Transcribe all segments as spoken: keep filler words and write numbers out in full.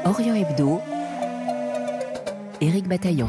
Orient Hebdo, Éric Bataillon.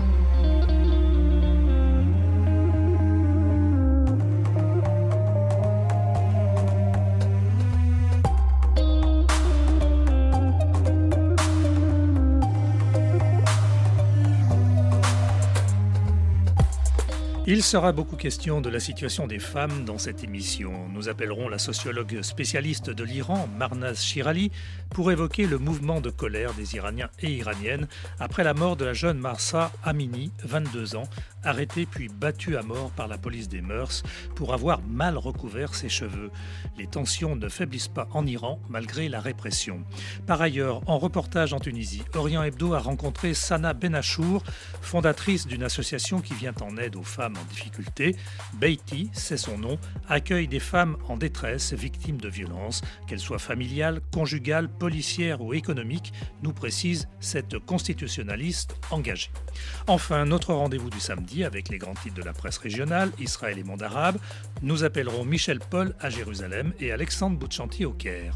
Il sera beaucoup question de la situation des femmes dans cette émission. Nous appellerons la sociologue spécialiste de l'Iran, Marnaz Shirali, pour évoquer le mouvement de colère des Iraniens et Iraniennes après la mort de la jeune Mahsa Amini, vingt-deux ans, arrêtée puis battue à mort par la police des mœurs pour avoir mal recouvert ses cheveux. Les tensions ne faiblissent pas en Iran malgré la répression. Par ailleurs, en reportage en Tunisie, Orient Hebdo a rencontré Sana Benachour, fondatrice d'une association qui vient en aide aux femmes en difficulté. Beiti, c'est son nom, accueille des femmes en détresse victimes de violences, qu'elles soient familiales, conjugales, policières ou économiques, nous précise cette constitutionnaliste engagée. Enfin, notre rendez-vous du samedi avec les grands titres de la presse régionale, Israël et monde arabe. Nous appellerons Michel Paul à Jérusalem et Alexandre Boutchanti au Caire.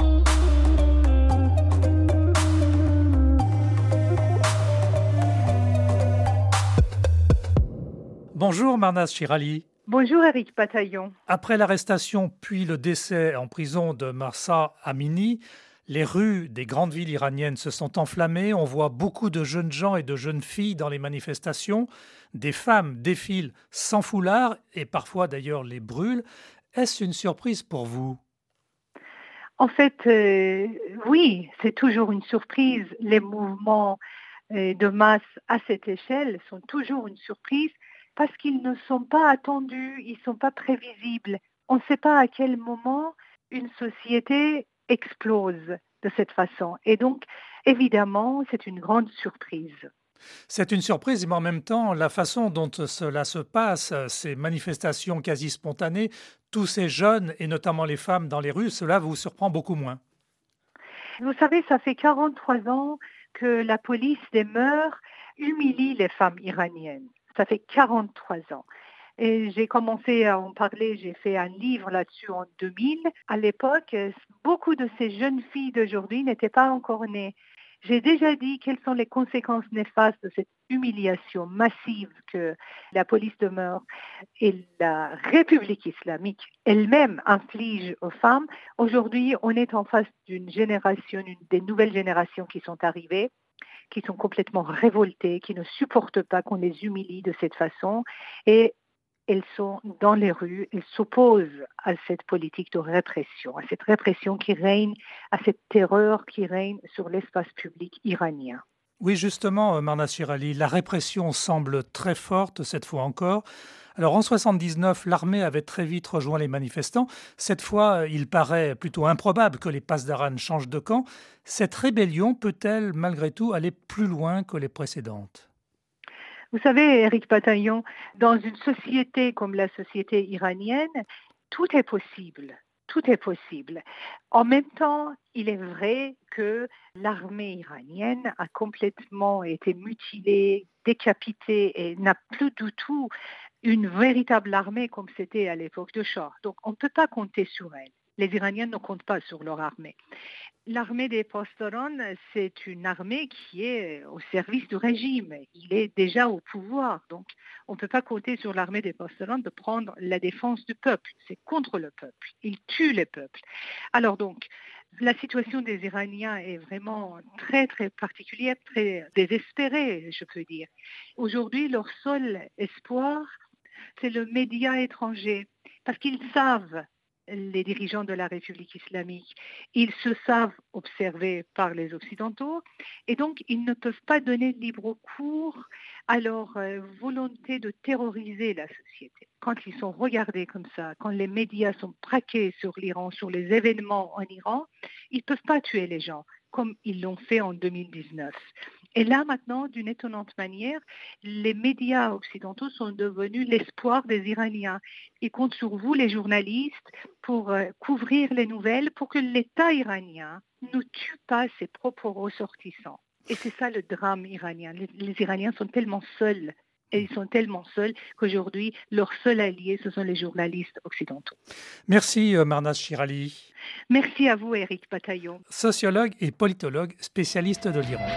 Bonjour Marnaz Shirali. Bonjour Éric Bataillon. Après l'arrestation puis le décès en prison de Mahsa Amini, les rues des grandes villes iraniennes se sont enflammées. On voit beaucoup de jeunes gens et de jeunes filles dans les manifestations. Des femmes défilent sans foulard et parfois d'ailleurs les brûlent. Est-ce une surprise pour vous ? En fait, euh, oui, c'est toujours une surprise. Les mouvements euh, de masse à cette échelle sont toujours une surprise parce qu'ils ne sont pas attendus, ils ne sont pas prévisibles. On ne sait pas à quel moment une société explose de cette façon. Et donc, évidemment, c'est une grande surprise. C'est une surprise, mais en même temps, la façon dont cela se passe, ces manifestations quasi spontanées, tous ces jeunes, et notamment les femmes dans les rues, cela vous surprend beaucoup moins. Vous savez, ça fait quarante-trois ans que la police des mœurs humilie les femmes iraniennes. Ça fait quarante-trois ans. Et j'ai commencé à en parler, j'ai fait un livre là-dessus en deux mille. À l'époque, beaucoup de ces jeunes filles d'aujourd'hui n'étaient pas encore nées. J'ai déjà dit quelles sont les conséquences néfastes de cette humiliation massive que la police de mœurs et la République islamique elle-même inflige aux femmes. Aujourd'hui, on est en face d'une génération, une des nouvelles générations qui sont arrivées, qui sont complètement révoltées, qui ne supportent pas qu'on les humilie de cette façon. Et elles sont dans les rues, elles s'opposent à cette politique de répression, à cette répression qui règne, à cette terreur qui règne sur l'espace public iranien. Oui, justement, Marnaz Shirali, la répression semble très forte cette fois encore. Alors en soixante-dix-neuf, l'armée avait très vite rejoint les manifestants. Cette fois, il paraît plutôt improbable que les Pasdaran changent de camp. Cette rébellion peut-elle malgré tout aller plus loin que les précédentes ? Vous savez, Éric Bataillon, dans une société comme la société iranienne, tout est possible. Tout est possible. En même temps, il est vrai que l'armée iranienne a complètement été mutilée, décapitée et n'a plus du tout une véritable armée comme c'était à l'époque de Shah. Donc, on ne peut pas compter sur elle. Les Iraniens ne comptent pas sur leur armée. L'armée des Pasdaran, c'est une armée qui est au service du régime. Il est déjà au pouvoir. Donc, on ne peut pas compter sur l'armée des Pasdaran de prendre la défense du peuple. C'est contre le peuple. Ils tuent le peuple. Alors donc, la situation des Iraniens est vraiment très, très particulière, très désespérée, je peux dire. Aujourd'hui, leur seul espoir, c'est le média étranger. Parce qu'ils savent, les dirigeants de la République islamique, ils se savent observés par les Occidentaux et donc ils ne peuvent pas donner libre cours à leur euh, volonté de terroriser la société. Quand ils sont regardés comme ça, quand les médias sont braqués sur l'Iran, sur les événements en Iran, ils ne peuvent pas tuer les gens comme ils l'ont fait en deux mille dix-neuf. Et là, maintenant, d'une étonnante manière, les médias occidentaux sont devenus l'espoir des Iraniens. Ils comptent sur vous, les journalistes, pour euh, couvrir les nouvelles, pour que l'État iranien ne tue pas ses propres ressortissants. Et c'est ça le drame iranien. Les, les Iraniens sont tellement seuls. Et ils sont tellement seuls qu'aujourd'hui, leur seul allié, ce sont les journalistes occidentaux. Merci Marnaz Shirali. Merci à vous, Éric Bataillon. Sociologue et politologue spécialiste de l'Iran.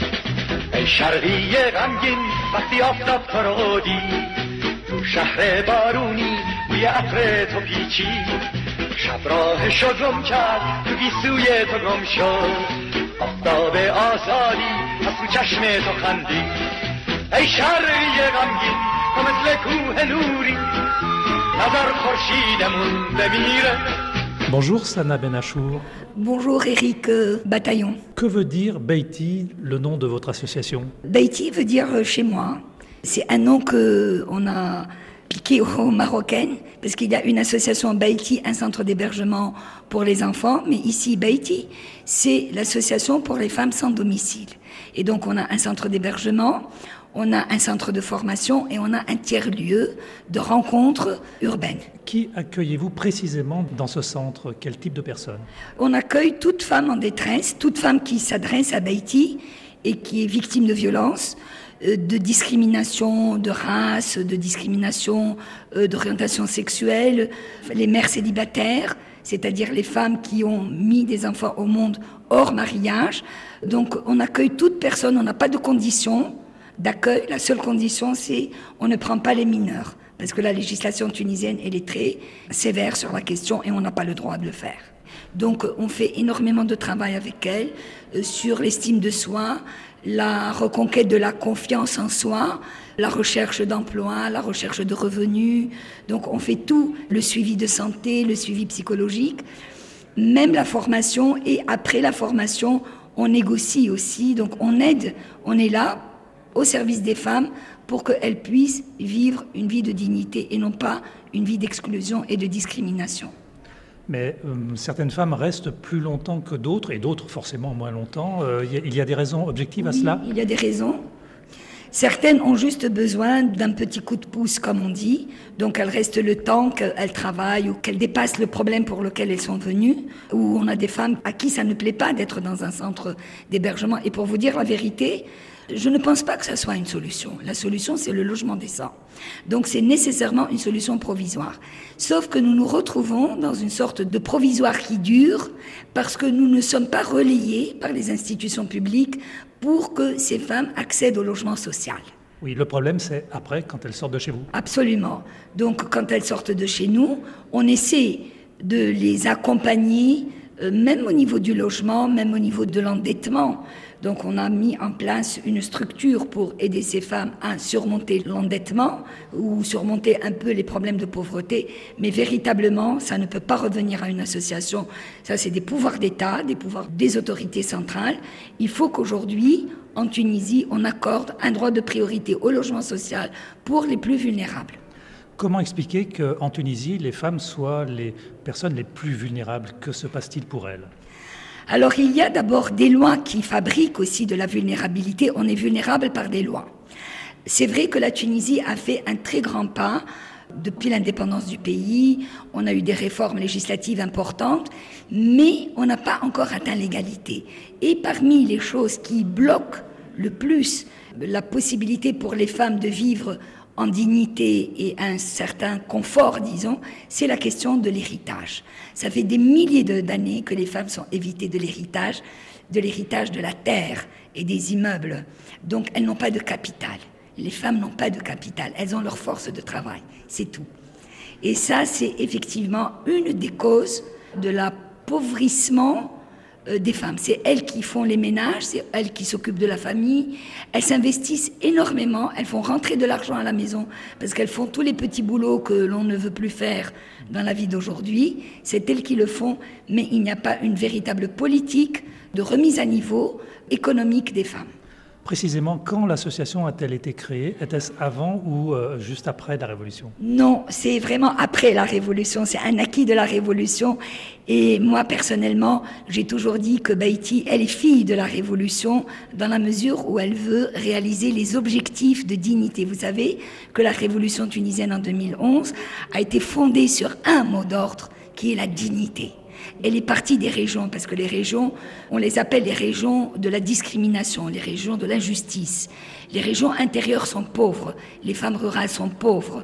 Bonjour Sana Benachour. Bonjour Éric euh, Bataillon. Que veut dire Beiti, le nom de votre association? Beiti veut dire euh, chez moi. C'est un nom qu'on a piqué aux Marocaines, parce qu'il y a une association Beiti, un centre d'hébergement pour les enfants, mais ici Beiti, c'est l'association pour les femmes sans domicile. Et donc on a un centre d'hébergement, on a un centre de formation et on a un tiers-lieu de rencontres urbaines. Qui accueillez-vous précisément dans ce centre? Quel type de personnes? On accueille toute femme en détresse, toute femme qui s'adresse à Beiti et qui est victime de violences, de discrimination de race, de discrimination d'orientation sexuelle, les mères célibataires, c'est-à-dire les femmes qui ont mis des enfants au monde hors mariage. Donc on accueille toute personne, on n'a pas de conditions d'accueil. La seule condition, c'est on ne prend pas les mineurs, parce que la législation tunisienne, elle est très sévère sur la question et on n'a pas le droit de le faire. Donc on fait énormément de travail avec elle euh, sur l'estime de soi, la reconquête de la confiance en soi, la recherche d'emploi, la recherche de revenus. Donc on fait tout, le suivi de santé, le suivi psychologique, même la formation, et après la formation, on négocie aussi. Donc on aide, on est là au service des femmes pour qu'elles puissent vivre une vie de dignité et non pas une vie d'exclusion et de discrimination. Mais euh, certaines femmes restent plus longtemps que d'autres, et d'autres forcément moins longtemps. Euh, il y a des raisons objectives à oui, cela? Il y a des raisons. Certaines ont juste besoin d'un petit coup de pouce, comme on dit. Donc elles restent le temps qu'elles travaillent ou qu'elles dépassent le problème pour lequel elles sont venues. Ou on a des femmes à qui ça ne plaît pas d'être dans un centre d'hébergement. Et pour vous dire la vérité, je ne pense pas que ça soit une solution. La solution, c'est le logement décent. Donc c'est nécessairement une solution provisoire. Sauf que nous nous retrouvons dans une sorte de provisoire qui dure parce que nous ne sommes pas relayés par les institutions publiques pour que ces femmes accèdent au logement social. Oui, le problème, c'est après, quand elles sortent de chez vous. Absolument. Donc quand elles sortent de chez nous, on essaie de les accompagner, euh, même au niveau du logement, même au niveau de l'endettement. Donc on a mis en place une structure pour aider ces femmes à surmonter l'endettement ou surmonter un peu les problèmes de pauvreté. Mais véritablement, ça ne peut pas revenir à une association. Ça, c'est des pouvoirs d'État, des pouvoirs des autorités centrales. Il faut qu'aujourd'hui, en Tunisie, on accorde un droit de priorité au logement social pour les plus vulnérables. Comment expliquer qu'en Tunisie, les femmes soient les personnes les plus vulnérables? Que se passe-t-il pour elles? Alors il y a d'abord des lois qui fabriquent aussi de la vulnérabilité. On est vulnérable par des lois. C'est vrai que la Tunisie a fait un très grand pas depuis l'indépendance du pays. On a eu des réformes législatives importantes, mais on n'a pas encore atteint l'égalité. Et parmi les choses qui bloquent le plus la possibilité pour les femmes de vivre en dignité et un certain confort, disons, c'est la question de l'héritage. Ça fait des milliers d'années que les femmes sont évitées de l'héritage, de l'héritage de la terre et des immeubles. Donc elles n'ont pas de capital. Les femmes n'ont pas de capital. Elles ont leur force de travail, c'est tout. Et ça, c'est effectivement une des causes de l'appauvrissement des femmes. C'est elles qui font les ménages, c'est elles qui s'occupent de la famille. Elles s'investissent énormément, elles font rentrer de l'argent à la maison parce qu'elles font tous les petits boulots que l'on ne veut plus faire dans la vie d'aujourd'hui. C'est elles qui le font, mais il n'y a pas une véritable politique de remise à niveau économique des femmes. Précisément, quand l'association a-t-elle été créée? Était-ce avant ou euh, juste après la Révolution? Non, c'est vraiment après la Révolution. C'est un acquis de la Révolution. Et moi, personnellement, j'ai toujours dit que Beiti, elle est fille de la Révolution dans la mesure où elle veut réaliser les objectifs de dignité. Vous savez que la Révolution tunisienne en deux mille onze a été fondée sur un mot d'ordre qui est la dignité. Elle est partie des régions, parce que les régions, on les appelle les régions de la discrimination, les régions de l'injustice. Les régions intérieures sont pauvres, les femmes rurales sont pauvres.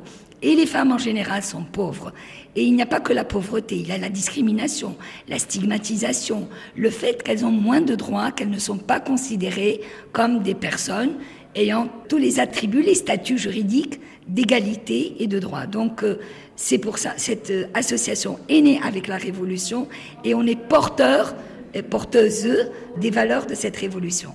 Et les femmes en général sont pauvres. Et il n'y a pas que la pauvreté, il y a la discrimination, la stigmatisation, le fait qu'elles ont moins de droits, qu'elles ne sont pas considérées comme des personnes ayant tous les attributs, les statuts juridiques d'égalité et de droit. Donc euh, c'est pour ça, cette euh, association est née avec la Révolution et on est porteurs et porteuses des valeurs de cette Révolution.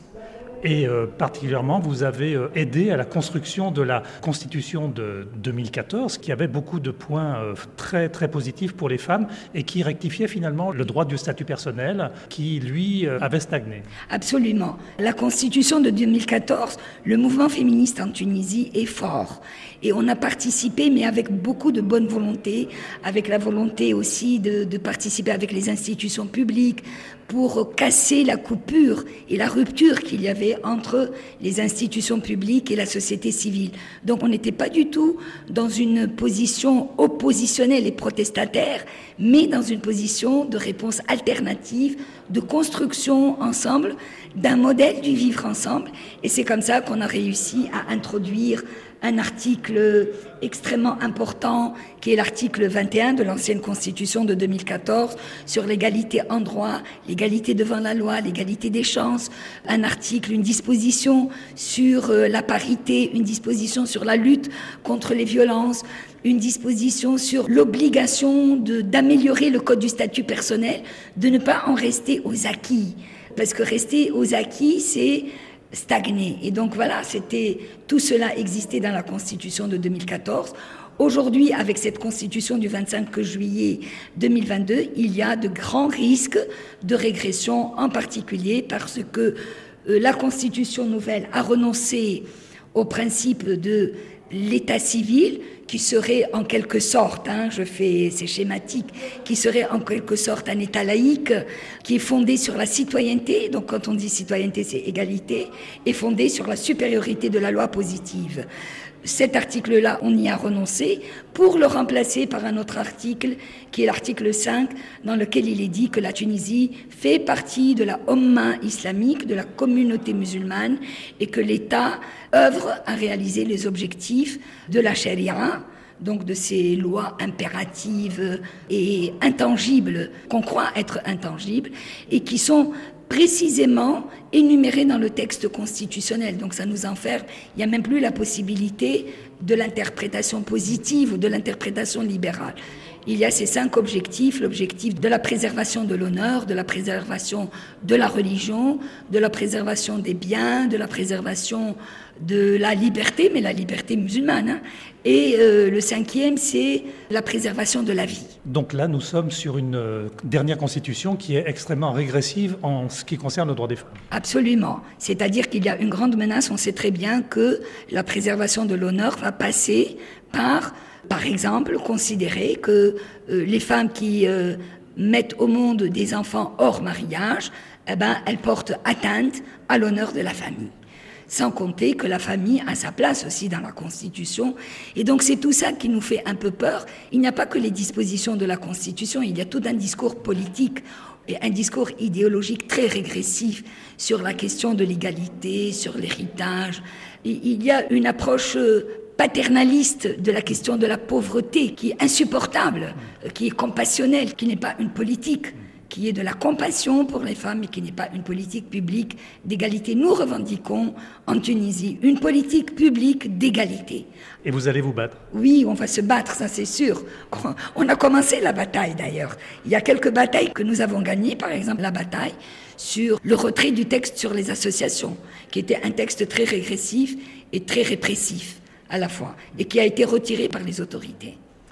Et euh, particulièrement, vous avez euh, aidé à la construction de la Constitution de deux mille quatorze, qui avait beaucoup de points euh, très, très positifs pour les femmes et qui rectifiait finalement le droit du statut personnel qui, lui, euh, avait stagné. Absolument. La Constitution de deux mille quatorze, le mouvement féministe en Tunisie est fort. Et on a participé, mais avec beaucoup de bonne volonté, avec la volonté aussi de, de participer avec les institutions publiques pour casser la coupure et la rupture qu'il y avait entre les institutions publiques et la société civile. Donc on n'était pas du tout dans une position oppositionnelle et protestataire, mais dans une position de réponse alternative, de construction ensemble d'un modèle du vivre ensemble. Et c'est comme ça qu'on a réussi à introduire un article extrêmement important qui est l'article vingt et un de l'ancienne Constitution de deux mille quatorze sur l'égalité en droit, l'égalité devant la loi, l'égalité des chances, un article, une disposition sur la parité, une disposition sur la lutte contre les violences, une disposition sur l'obligation de, d'améliorer le code du statut personnel, de ne pas en rester aux acquis. Parce que rester aux acquis, c'est stagné. Et donc voilà, c'était, tout cela existait dans la Constitution de deux mille quatorze. Aujourd'hui, avec cette Constitution du vingt-cinq juillet deux mille vingt-deux, il y a de grands risques de régression, en particulier parce que euh, la Constitution nouvelle a renoncé au principe de l'état civil, qui serait en quelque sorte, hein, je fais, c'est schématique, qui serait en quelque sorte un État laïque, qui est fondé sur la citoyenneté, donc quand on dit citoyenneté, c'est égalité, et fondé sur la supériorité de la loi positive. Cet article-là, on y a renoncé pour le remplacer par un autre article, qui est l'article cinq, dans lequel il est dit que la Tunisie fait partie de la Oumma islamique, de la communauté musulmane, et que l'État œuvre à réaliser les objectifs de la charia, donc de ces lois impératives et intangibles, qu'on croit être intangibles, et qui sont précisément énumérés dans le texte constitutionnel. Donc ça nous enferme, il n'y a même plus la possibilité de l'interprétation positive ou de l'interprétation libérale. Il y a ces cinq objectifs, l'objectif de la préservation de l'honneur, de la préservation de la religion, de la préservation des biens, de la préservation de la liberté, mais la liberté musulmane. Hein. Et euh, le cinquième, c'est la préservation de la vie. Donc là, nous sommes sur une euh, dernière constitution qui est extrêmement régressive en ce qui concerne le droit des femmes. Absolument. C'est-à-dire qu'il y a une grande menace. On sait très bien que la préservation de l'honneur va passer par... Par exemple, considérer que euh, les femmes qui euh, mettent au monde des enfants hors mariage, eh ben, elles portent atteinte à l'honneur de la famille. Sans compter que la famille a sa place aussi dans la Constitution. Et donc c'est tout ça qui nous fait un peu peur. Il n'y a pas que les dispositions de la Constitution, il y a tout un discours politique et un discours idéologique très régressif sur la question de l'égalité, sur l'héritage. Il y a une approche paternaliste de la question de la pauvreté, qui est insupportable, qui est compassionnelle, qui n'est pas une politique, qui est de la compassion pour les femmes, mais qui n'est pas une politique publique d'égalité. Nous revendiquons en Tunisie une politique publique d'égalité. Et vous allez vous battre? Oui, on va se battre, ça c'est sûr. On a commencé la bataille d'ailleurs. Il y a quelques batailles que nous avons gagnées, par exemple la bataille sur le retrait du texte sur les associations, qui était un texte très régressif et très répressif à la fois, et qui a été retiré par les autorités.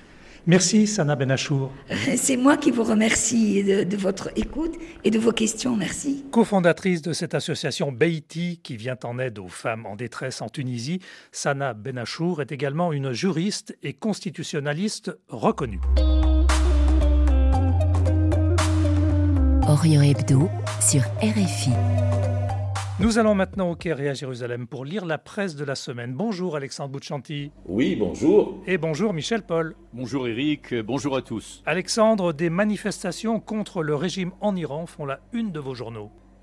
Merci Sana Benachour. C'est moi qui vous remercie de, de votre écoute et de vos questions, merci. Co-fondatrice de cette association Beïti qui vient en aide aux femmes en détresse en Tunisie, Sana Benachour est également une juriste et constitutionnaliste reconnue. Orient Hebdo sur R F I. Nous allons maintenant au Caire et à Jérusalem pour lire la presse de la semaine. Bonjour Alexandre Bouchanti. Oui, bonjour. Et bonjour Michel Paul. Bonjour Eric, bonjour à tous. Alexandre, des manifestations contre le régime en Iran font la une de vos journaux.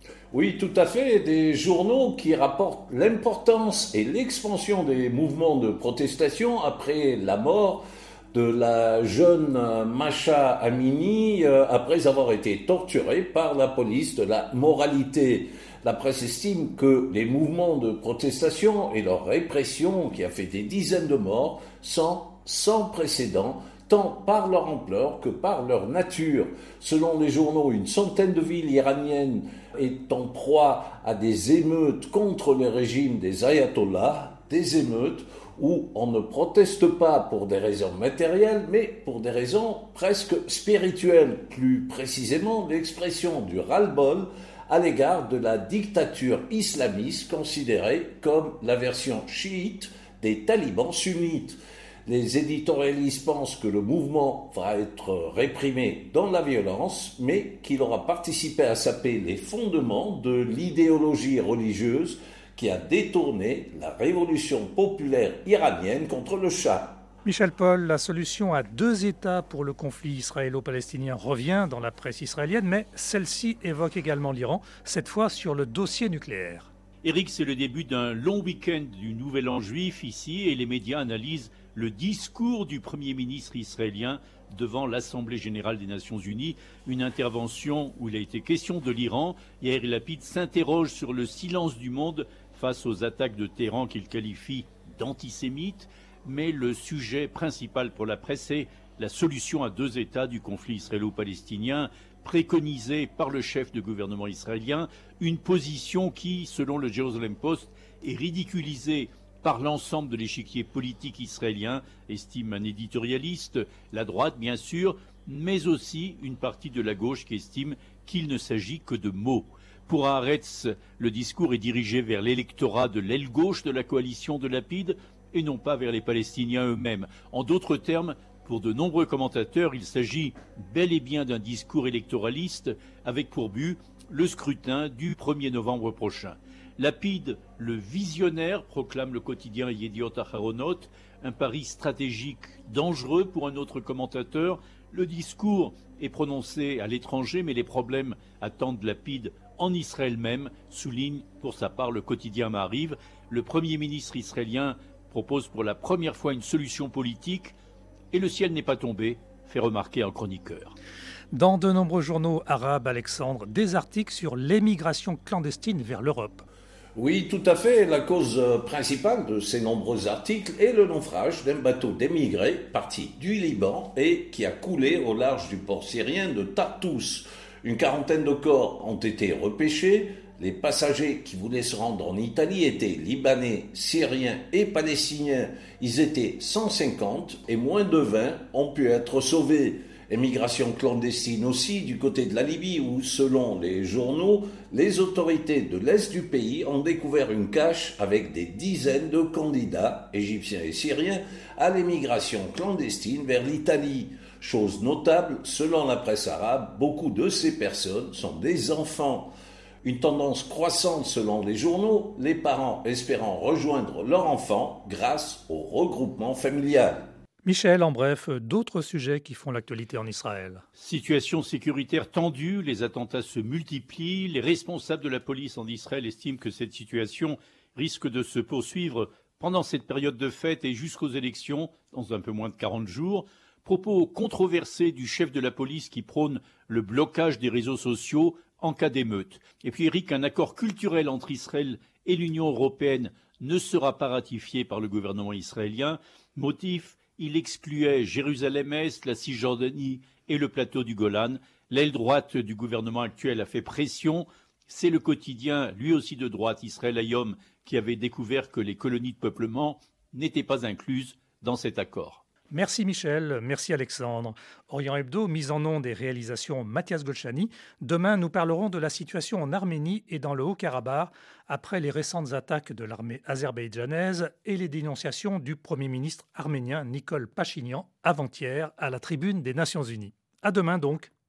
Oui, tout à fait. Des journaux qui rapportent l'importance et l'expansion des mouvements de protestation après la mort de la jeune Masha Amini, euh, après avoir été torturée par la police de la moralité. La presse estime que les mouvements de protestation et leur répression, qui a fait des dizaines de morts, sont sans précédent, tant par leur ampleur que par leur nature. Selon les journaux, une centaine de villes iraniennes est en proie à des émeutes contre le régime des ayatollahs, des émeutes où on ne proteste pas pour des raisons matérielles, mais pour des raisons presque spirituelles. Plus précisément, l'expression du ras-le-bol à l'égard de la dictature islamiste considérée comme la version chiite des talibans sunnites. Les éditorialistes pensent que le mouvement va être réprimé dans la violence, mais qu'il aura participé à saper les fondements de l'idéologie religieuse qui a détourné la révolution populaire iranienne contre le Shah. Michel Paul, la solution à deux États pour le conflit israélo-palestinien revient dans la presse israélienne, mais celle-ci évoque également l'Iran, cette fois sur le dossier nucléaire. Éric, c'est le début d'un long week-end du Nouvel An juif ici et les médias analysent le discours du Premier ministre israélien devant l'Assemblée générale des Nations unies, une intervention où il a été question de l'Iran. Yair Lapid s'interroge sur le silence du monde face aux attaques de Téhéran qu'il qualifie d'antisémites, mais le sujet principal pour la presse est la solution à deux États du conflit israélo-palestinien préconisée par le chef de gouvernement israélien, une position qui, selon le Jerusalem Post, est ridiculisée par l'ensemble de l'échiquier politique israélien, estime un éditorialiste, la droite bien sûr, mais aussi une partie de la gauche qui estime qu'il ne s'agit que de mots. Pour Haaretz, le discours est dirigé vers l'électorat de l'aile gauche de la coalition de Lapid et non pas vers les Palestiniens eux-mêmes. En d'autres termes, pour de nombreux commentateurs, il s'agit bel et bien d'un discours électoraliste avec pour but le scrutin du premier novembre prochain. Lapid, le visionnaire, proclame le quotidien Yediot Aharonot, un pari stratégique dangereux pour un autre commentateur. Le discours est prononcé à l'étranger, mais les problèmes attendent Lapid en Israël même, souligne pour sa part le quotidien Maariv. Le Premier ministre israélien propose pour la première fois une solution politique et le ciel n'est pas tombé, fait remarquer un chroniqueur. Dans de nombreux journaux arabes, Alexandre, des articles sur l'émigration clandestine vers l'Europe. Oui, tout à fait. La cause principale de ces nombreux articles est le naufrage d'un bateau d'émigrés parti du Liban et qui a coulé au large du port syrien de Tartous. Une quarantaine de corps ont été repêchés. Les passagers qui voulaient se rendre en Italie étaient libanais, syriens et palestiniens. Ils étaient cent cinquante et moins de vingt ont pu être sauvés. Émigration clandestine aussi du côté de la Libye où, selon les journaux, les autorités de l'Est du pays ont découvert une cache avec des dizaines de candidats, égyptiens et syriens, à l'émigration clandestine vers l'Italie. Chose notable, selon la presse arabe, beaucoup de ces personnes sont des enfants. Une tendance croissante selon les journaux, les parents espérant rejoindre leur enfant grâce au regroupement familial. Michel, en bref, d'autres sujets qui font l'actualité en Israël. Situation sécuritaire tendue, les attentats se multiplient. Les responsables de la police en Israël estiment que cette situation risque de se poursuivre pendant cette période de fête et jusqu'aux élections, dans un peu moins de quarante jours. Propos controversés du chef de la police qui prône le blocage des réseaux sociaux en cas d'émeute. Et puis Eric, un accord culturel entre Israël et l'Union européenne ne sera pas ratifié par le gouvernement israélien. Motif, il excluait Jérusalem-Est, la Cisjordanie et le plateau du Golan. L'aile droite du gouvernement actuel a fait pression. C'est le quotidien, lui aussi de droite, Israël Hayom, qui avait découvert que les colonies de peuplement n'étaient pas incluses dans cet accord. Merci Michel, merci Alexandre. Orient Hebdo, mise en onde et réalisation Mathias Golchani. Demain, nous parlerons de la situation en Arménie et dans le Haut-Karabakh après les récentes attaques de l'armée azerbaïdjanaise et les dénonciations du Premier ministre arménien Nikol Pachinian avant-hier à la tribune des Nations Unies. À demain donc.